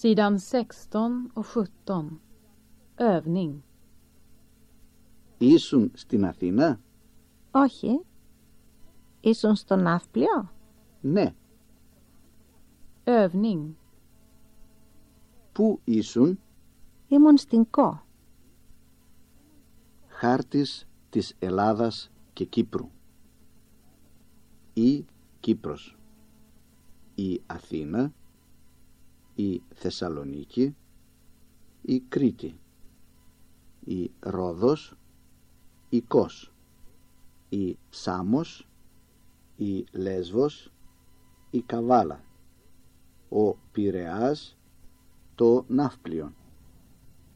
Sidan 16 och 17. Övning. Ήσουν στην Αθήνα? Όχι. Ήσουν στο Ναύπλιο? Ναι. Övning. Πού ήσουν? Ήμουν στην ΚΟ. Χάρτης της Ελλάδας και Κύπρου. Η Κύπρος. Η Αθήνα. Η Θεσσαλονίκη. Η Κρήτη. Η Ρόδος. Η Κος. Η Σάμος. Η Λέσβος. Η Καβάλα. Ο Πειραιάς. Το Ναύπλιο.